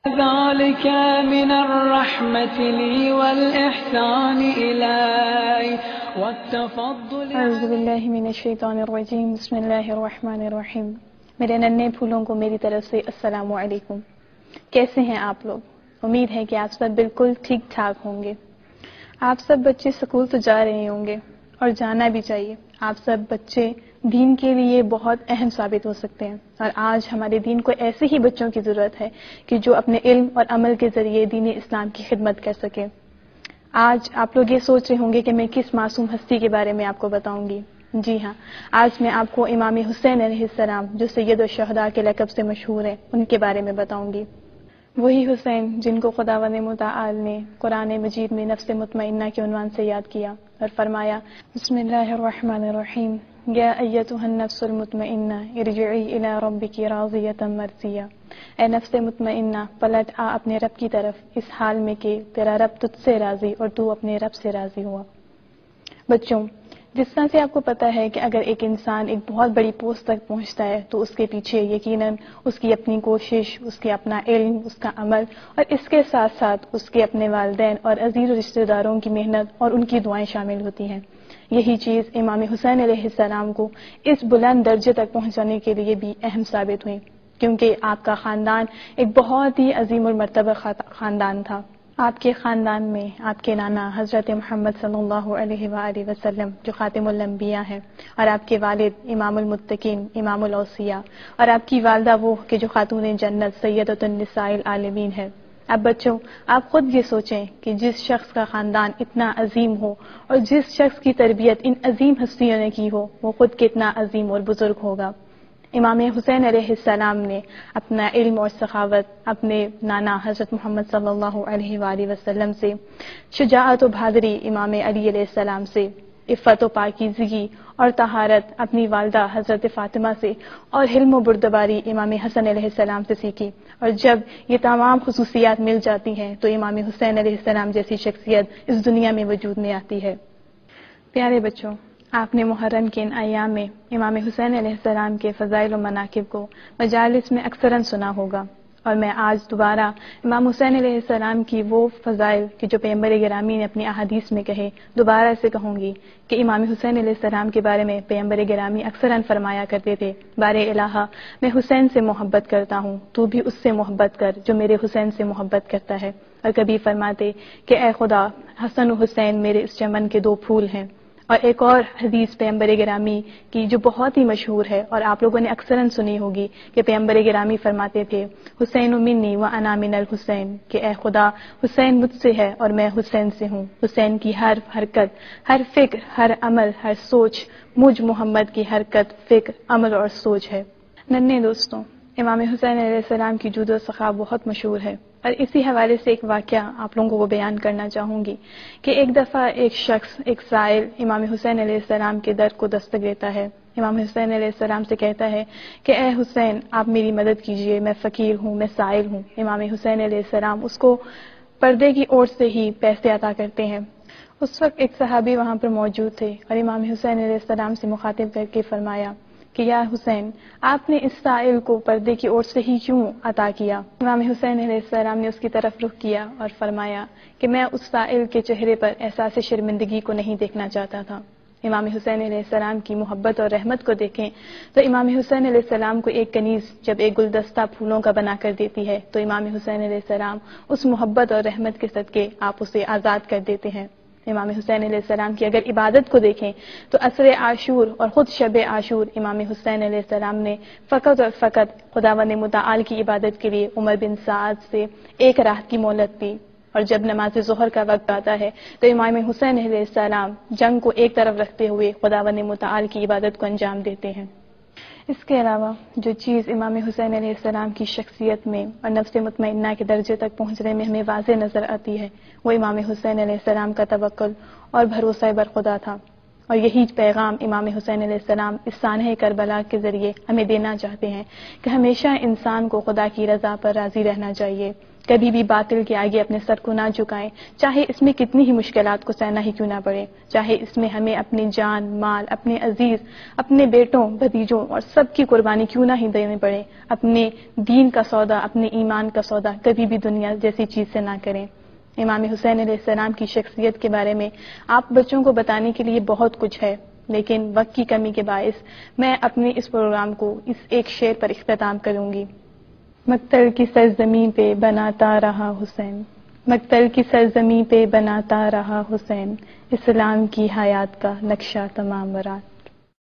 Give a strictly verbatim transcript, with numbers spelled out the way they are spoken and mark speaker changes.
Speaker 1: ذلك من الرحمة لي والإحسان إلي والتفضل.
Speaker 2: اعوذ باللہ من الشیطان الرجیم. بسم اللہ الرحمن الرحیم. میرے ننھے پھولوں کو میری طرف سے السلام علیکم. کیسے ہیں آپ لوگ؟ امید ہے کہ آپ سب بالکل ٹھیک ٹھاک ہوں گے. آپ سب بچے سکول تو جا رہے ہوں گے اور جانا بھی چاہیے. آپ سب بچے دین کے لیے بہت اہم ثابت ہو سکتے ہیں، اور آج ہمارے دین کو ایسے ہی بچوں کی ضرورت ہے کہ جو اپنے علم اور عمل کے ذریعے دین اسلام کی خدمت کر سکیں. آج آپ لوگ یہ سوچ رہے ہوں گے کہ میں کس معصوم ہستی کے بارے میں آپ کو بتاؤں گی. جی ہاں، آج میں آپ کو امام حسین علیہ السلام، جو سید الشہداء کے لقب سے مشہور ہیں، ان کے بارے میں بتاؤں گی. وہی حسین جن کو خداوند متعال نے قرآن مجید میں نفس مطمئنہ کے عنوان سے یاد کیا اور فرمایا، بسم اللہ الرحمن الرحیم، یا ایتها النفس المطمئنہ ارجعی الی ربک راضیۃ مرضیہ. اے نفس مطمئنہ، پلٹ آ اپنے رب کی طرف اس حال میں کہ تیرا رب تجھ سے راضی اور تو اپنے رب سے راضی ہوا. بچوں، جس طرح سے آپ کو پتہ ہے کہ اگر ایک انسان ایک بہت بڑی پوسٹ تک پہنچتا ہے تو اس کے پیچھے یقیناً اس کی اپنی کوشش، اس کے اپنا علم، اس کا عمل، اور اس کے ساتھ ساتھ اس کے اپنے والدین اور عزیز و رشتہ داروں کی محنت اور ان کی دعائیں شامل ہوتی ہیں. یہی چیز امام حسین علیہ السلام کو اس بلند درجے تک پہنچانے کے لیے بھی اہم ثابت ہوئی، کیونکہ آپ کا خاندان ایک بہت ہی عظیم المرتبہ خاندان تھا. آپ کے خاندان میں آپ کے نانا حضرت محمد صلی اللہ علیہ وآلہ وسلم جو خاتم الانبیاء ہیں، اور آپ کے والد امام المتقین امام الاوصیاء، اور آپ کی والدہ وہ کہ جو خاتون جنت سیدۃ النساء العالمین ہے. اب بچوں، آپ خود یہ سوچیں کہ جس شخص کا خاندان اتنا عظیم ہو اور جس شخص کی تربیت ان عظیم ہستیوں نے کی ہو، وہ خود کتنا عظیم اور بزرگ ہوگا. امام حسین علیہ السلام نے اپنا علم اور سخاوت اپنے نانا حضرت محمد صلی اللہ علیہ وآلہ وسلم سے، شجاعت و بہادری امام علی علیہ السلام سے، عفت و پاکیزگی اور طہارت اپنی والدہ حضرت فاطمہ سے، اور حلم و بردباری امام حسن علیہ السلام سے سیکھی. اور جب یہ تمام خصوصیات مل جاتی ہیں تو امام حسین علیہ السلام جیسی شخصیت اس دنیا میں وجود میں آتی ہے. پیارے بچوں، آپ نے محرم کے ان ایام میں امام حسین علیہ السلام کے فضائل و مناقب کو مجالس میں اکثراً سنا ہوگا، اور میں آج دوبارہ امام حسین علیہ السلام کی وہ فضائل کہ جو پیغمبر گرامی نے اپنی احادیث میں کہے دوبارہ سے کہوں گی کہ امام حسین علیہ السلام کے بارے میں پیغمبر گرامی اکثراً فرمایا کرتے تھے، بارے الہا، میں حسین سے محبت کرتا ہوں، تو بھی اس سے محبت کر جو میرے حسین سے محبت کرتا ہے. اور کبھی فرماتے کہ اے خدا، حسن و حسین میرے اس چمن کے دو پھول ہیں. اور ایک اور حدیث پیغمبر گرامی کی جو بہت ہی مشہور ہے اور آپ لوگوں نے اکثراً سنی ہوگی کہ پیغمبر گرامی فرماتے تھے، حسین منی و انا من الحسین، کہ اے خدا، حسین مجھ سے ہے اور میں حسین سے ہوں. حسین کی ہر حرکت، ہر فکر، ہر عمل، ہر سوچ مجھ محمد کی حرکت، فکر، عمل اور سوچ ہے. ننھے دوستوں، امام حسین علیہ السلام کی جود و سخا بہت مشہور ہے، اور اسی حوالے سے ایک واقعہ آپ لوگوں کو بیان کرنا چاہوں گی کہ ایک دفعہ ایک شخص، ایک سائل امام حسین علیہ السلام کے در کو دستک دیتا ہے. امام حسین علیہ السلام سے کہتا ہے کہ اے حسین، آپ میری مدد کیجئے، میں فقیر ہوں، میں سائل ہوں. امام حسین علیہ السلام اس کو پردے کی اوٹ سے ہی پیسے عطا کرتے ہیں. اس وقت ایک صحابی وہاں پر موجود تھے اور امام حسین علیہ السلام سے مخاطب کر کے فرمایا کہ یا حسین، آپ نے اس سائل کو پردے کی اوٹ سے ہی کیوں عطا کیا؟ امام حسین علیہ السلام نے اس کی طرف رخ کیا اور فرمایا کہ میں اس سائل کے چہرے پر احساس شرمندگی کو نہیں دیکھنا چاہتا تھا. امام حسین علیہ السلام کی محبت اور رحمت کو دیکھیں تو امام حسین علیہ السلام کو ایک کنیز جب ایک گلدستہ پھولوں کا بنا کر دیتی ہے تو امام حسین علیہ السلام اس محبت اور رحمت کے صدقے آپ اسے آزاد کر دیتے ہیں. امام حسین علیہ السلام کی اگر عبادت کو دیکھیں تو عصر عاشور اور خود شب عاشور امام حسین علیہ السلام نے فقط اور فقط خداوند متعال کی عبادت کے لیے عمر بن سعد سے ایک رات کی مہلت دی. اور جب نماز ظہر کا وقت آتا ہے تو امام حسین علیہ السلام جنگ کو ایک طرف رکھتے ہوئے خداوند متعال کی عبادت کو انجام دیتے ہیں. اس کے علاوہ جو چیز امام حسین علیہ السلام کی شخصیت میں اور نفس مطمئنہ کے درجے تک پہنچنے میں ہمیں واضح نظر آتی ہے، وہ امام حسین علیہ السلام کا توکل اور بھروسہ بر خدا تھا. اور یہی پیغام امام حسین علیہ السلام اس سانحہ کربلا کے ذریعے ہمیں دینا چاہتے ہیں کہ ہمیشہ انسان کو خدا کی رضا پر راضی رہنا چاہیے. کبھی بھی باطل کے آگے اپنے سر کو نہ جھکائیں، چاہے اس میں کتنی ہی مشکلات کو سہنا ہی کیوں نہ پڑے، چاہے اس میں ہمیں اپنی جان، مال، اپنے عزیز، اپنے بیٹوں، بھتیجوں اور سب کی قربانی کیوں نہ ہی دینی پڑے، اپنے دین کا سودا، اپنے ایمان کا سودا کبھی بھی دنیا جیسی چیز سے نہ کریں۔ امام حسین علیہ السلام کی شخصیت کے بارے میں آپ بچوں کو بتانے کے لیے بہت کچھ ہے، لیکن وقت کی کمی کے باعث میں اپنے اس پروگرام کو اس ایک شعر پر اختتام کروں گی۔ مقتل کی سرزمین پہ بناتا رہا حسین، مقتل کی سرزمین پہ بناتا رہا حسین، اسلام کی حیات کا نقشہ تمام برات۔